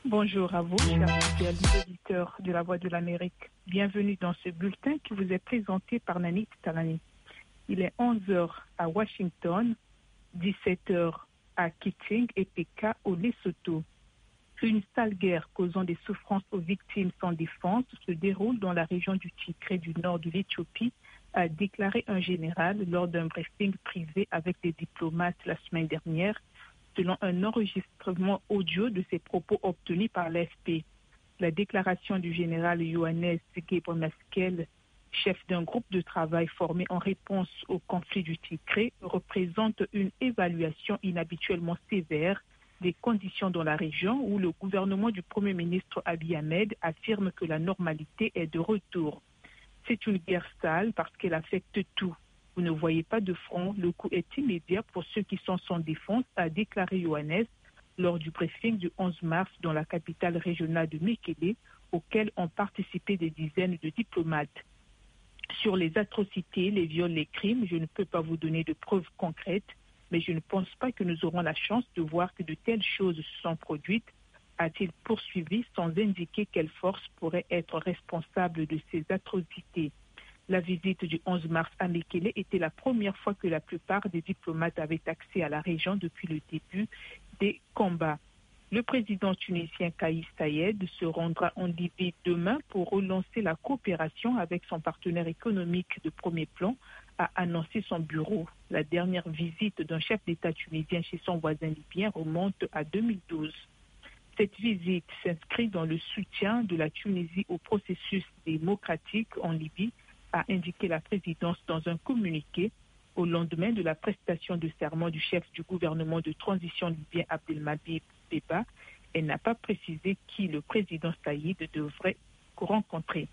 Bonjour à vous, chers fidèles auditeurs de la Voix de l'Amérique. Bienvenue dans ce bulletin qui vous est présenté par Nanit Talani. Il est 11 heures à Washington, 17 heures à Keating et Péka au Lesotho. Une sale guerre causant des souffrances aux victimes sans défense se déroule dans la région du Tigré du nord de l'Éthiopie, a déclaré un général lors d'un briefing privé avec des diplomates la semaine dernière, selon un enregistrement audio de ses propos obtenus par l'AFP. La déclaration du général Yohannes Gebremeskel, chef d'un groupe de travail formé en réponse au conflit du Tigré, représente une évaluation inhabituellement sévère des conditions dans la région où le gouvernement du Premier ministre Abiy Ahmed affirme que la normalité est de retour. C'est une guerre sale parce qu'elle affecte tout. Vous ne voyez pas de front, le coup est immédiat pour ceux qui sont sans défense, a déclaré Yohannes lors du briefing du 11 mars dans la capitale régionale de Mekele, auquel ont participé des dizaines de diplomates. Sur les atrocités, les viols, les crimes, je ne peux pas vous donner de preuves concrètes, mais je ne pense pas que nous aurons la chance de voir que de telles choses se sont produites, a-t-il poursuivi sans indiquer quelle force pourrait être responsable de ces atrocités. La visite du 11 mars à Mekele était la première fois que la plupart des diplomates avaient accès à la région depuis le début des combats. Le président tunisien Kais Saied se rendra en Libye demain pour relancer la coopération avec son partenaire économique de premier plan, a annoncé son bureau. La dernière visite d'un chef d'État tunisien chez son voisin libyen remonte à 2012. Cette visite s'inscrit dans le soutien de la Tunisie au processus démocratique en Libye, a indiqué la présidence dans un communiqué au lendemain de la prestation de serment du chef du gouvernement de transition libyen Abdelmadjid Tebboune. Elle n'a pas précisé qui le président Saïd devrait rencontrer.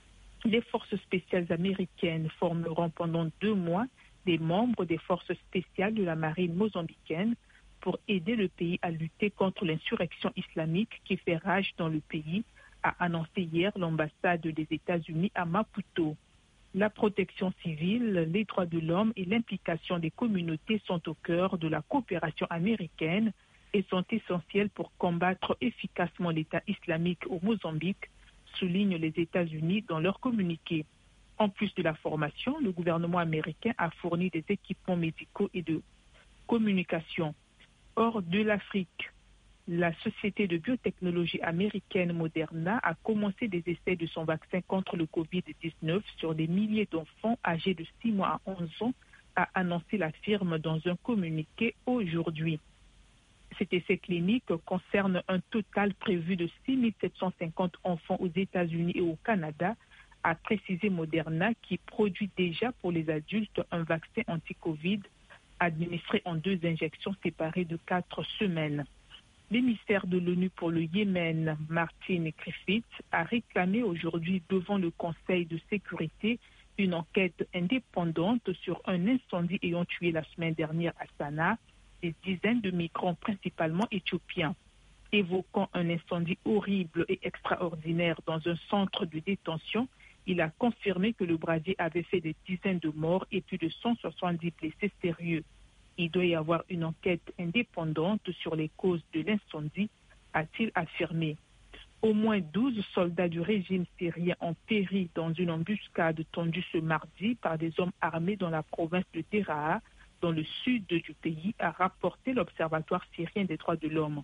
Les forces spéciales américaines formeront pendant 2 mois des membres des forces spéciales de la marine mozambicaine pour aider le pays à lutter contre l'insurrection islamique qui fait rage dans le pays, a annoncé hier l'ambassade des États-Unis à Maputo. La protection civile, les droits de l'homme et l'implication des communautés sont au cœur de la coopération américaine et sont essentiels pour combattre efficacement l'État islamique au Mozambique, soulignent les États-Unis dans leur communiqué. En plus de la formation, le gouvernement américain a fourni des équipements médicaux et de communication. Hors de l'Afrique, la société de biotechnologie américaine Moderna a commencé des essais de son vaccin contre le Covid-19 sur des milliers d'enfants âgés de 6 mois à 11 ans, a annoncé la firme dans un communiqué aujourd'hui. Cet essai clinique concerne un total prévu de 6 750 enfants aux États-Unis et au Canada, a précisé Moderna, qui produit déjà pour les adultes un vaccin anti-Covid administré en 2 injections séparées de 4 semaines. L'émissaire de l'ONU pour le Yémen, Martin Griffiths, a réclamé aujourd'hui devant le Conseil de sécurité une enquête indépendante sur un incendie ayant tué la semaine dernière à Sanaa des dizaines de migrants, principalement éthiopiens. Évoquant un incendie horrible et extraordinaire dans un centre de détention, il a confirmé que le brasier avait fait des dizaines de morts et plus de 170 blessés sérieux. Il doit y avoir une enquête indépendante sur les causes de l'incendie, a-t-il affirmé. Au moins 12 soldats du régime syrien ont péri dans une embuscade tendue ce mardi par des hommes armés dans la province de Deraa, dans le sud du pays, a rapporté l'Observatoire syrien des droits de l'homme.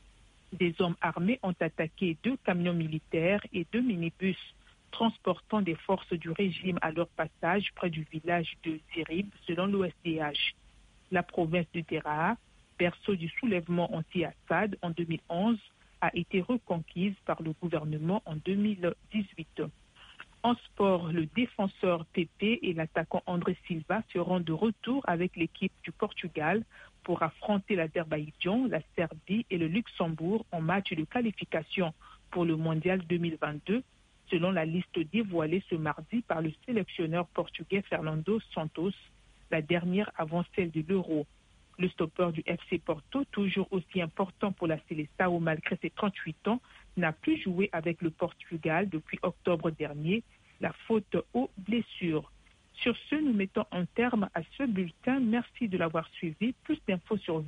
Des hommes armés ont attaqué 2 camions militaires et 2 minibus transportant des forces du régime à leur passage près du village de Zirib, selon l'OSDH. La province de Deraa, berceau du soulèvement anti-Assad en 2011, a été reconquise par le gouvernement en 2018. En sport, le défenseur Pepe et l'attaquant André Silva seront de retour avec l'équipe du Portugal pour affronter l'Azerbaïdjan, la Serbie et le Luxembourg en match de qualification pour le Mondial 2022, selon la liste dévoilée ce mardi par le sélectionneur portugais Fernando Santos, la dernière avant celle de l'Euro. Le stoppeur du FC Porto, toujours aussi important pour la Seleção malgré ses 38 ans, n'a plus joué avec le Portugal depuis octobre dernier, la faute aux blessures. Sur ce, nous mettons un terme à ce bulletin. Merci de l'avoir suivi. Plus d'infos sur